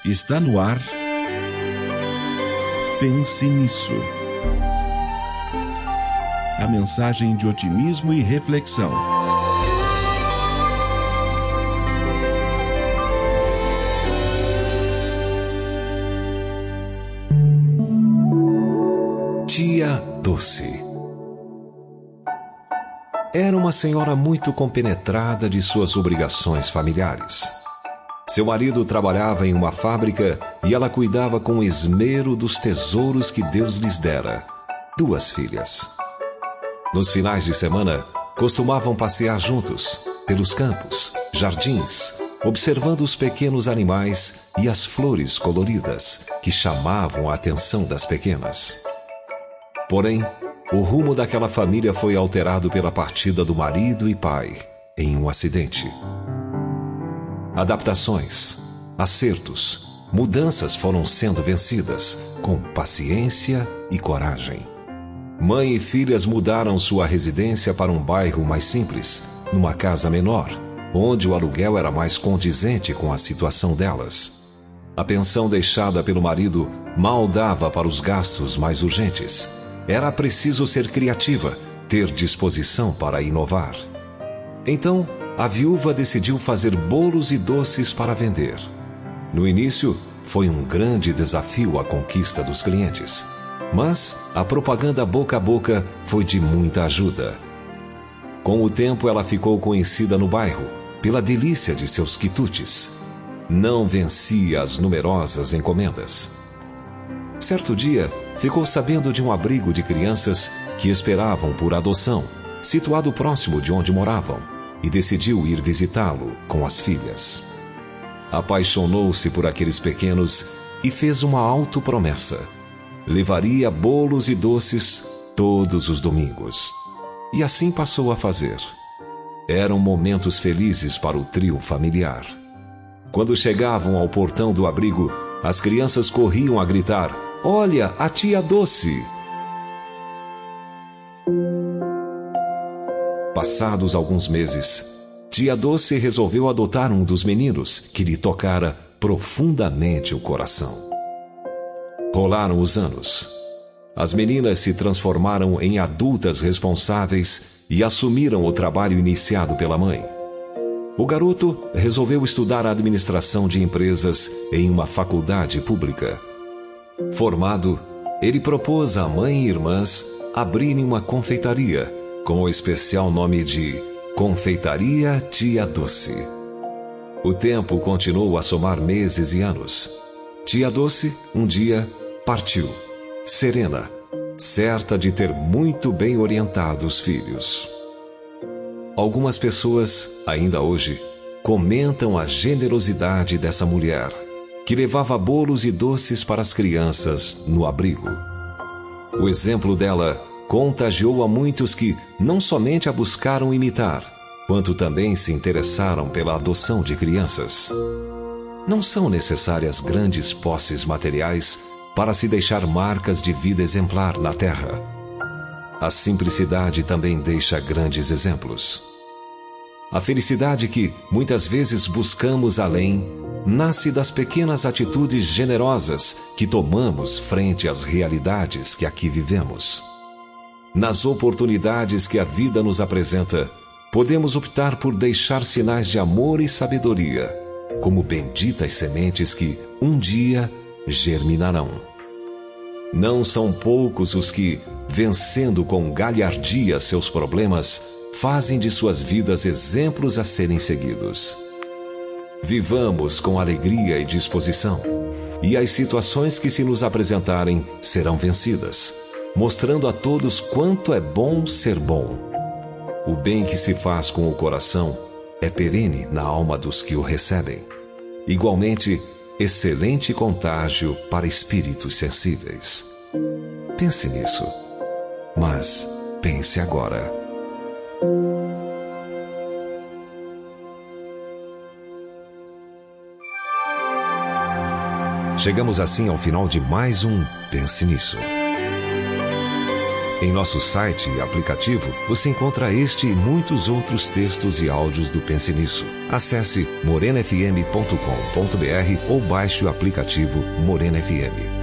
Está no ar. Pense nisso. A mensagem de otimismo e reflexão. Tia Doce era uma senhora muito compenetrada de suas obrigações familiares. Seu marido trabalhava em uma fábrica e ela cuidava com esmero dos tesouros que Deus lhes dera, 2 filhas. Nos finais de semana, costumavam passear juntos, pelos campos, jardins, observando os pequenos animais e as flores coloridas que chamavam a atenção das pequenas. Porém, o rumo daquela família foi alterado pela partida do marido e pai em um acidente. Adaptações, acertos, mudanças foram sendo vencidas com paciência e coragem. Mãe e filhas mudaram sua residência para um bairro mais simples, numa casa menor, onde o aluguel era mais condizente com a situação delas. A pensão deixada pelo marido mal dava para os gastos mais urgentes. Era preciso ser criativa, ter disposição para inovar. Então, a viúva decidiu fazer bolos e doces para vender. No início, foi um grande desafio a conquista dos clientes, mas a propaganda boca a boca foi de muita ajuda. Com o tempo, ela ficou conhecida no bairro pela delícia de seus quitutes. Não vencia as numerosas encomendas. Certo dia, ficou sabendo de um abrigo de crianças que esperavam por adoção, situado próximo de onde moravam, e decidiu ir visitá-lo com as filhas. Apaixonou-se por aqueles pequenos e fez uma autopromessa. Levaria bolos e doces todos os domingos. E assim passou a fazer. Eram momentos felizes para o trio familiar. Quando chegavam ao portão do abrigo, as crianças corriam a gritar: "Olha, a tia Doce!" Passados alguns meses, tia Doce resolveu adotar um dos meninos que lhe tocara profundamente o coração. Rolaram os anos. As meninas se transformaram em adultas responsáveis e assumiram o trabalho iniciado pela mãe. O garoto resolveu estudar a administração de empresas em uma faculdade pública. Formado, ele propôs à mãe e irmãs abrirem uma confeitaria com o especial nome de Confeitaria Tia Doce. O tempo continuou a somar meses e anos. Tia Doce, um dia, partiu, serena, certa de ter muito bem orientado os filhos. Algumas pessoas, ainda hoje, comentam a generosidade dessa mulher, que levava bolos e doces para as crianças no abrigo. O exemplo dela contagiou a muitos que não somente a buscaram imitar, quanto também se interessaram pela adoção de crianças. Não são necessárias grandes posses materiais para se deixar marcas de vida exemplar na terra. A simplicidade também deixa grandes exemplos. A felicidade que, muitas vezes, buscamos além, nasce das pequenas atitudes generosas que tomamos frente às realidades que aqui vivemos. Nas oportunidades que a vida nos apresenta, podemos optar por deixar sinais de amor e sabedoria, como benditas sementes que, um dia, germinarão. Não são poucos os que, vencendo com galhardia seus problemas, fazem de suas vidas exemplos a serem seguidos. Vivamos com alegria e disposição, e as situações que se nos apresentarem serão vencidas, mostrando a todos quanto é bom ser bom. O bem que se faz com o coração é perene na alma dos que o recebem. Igualmente, excelente contágio para espíritos sensíveis. Pense nisso, mas pense agora. Chegamos assim ao final de mais um Pense Nisso. Em nosso site e aplicativo, você encontra este e muitos outros textos e áudios do Pense Nisso. Acesse morenafm.com.br ou baixe o aplicativo Morena FM.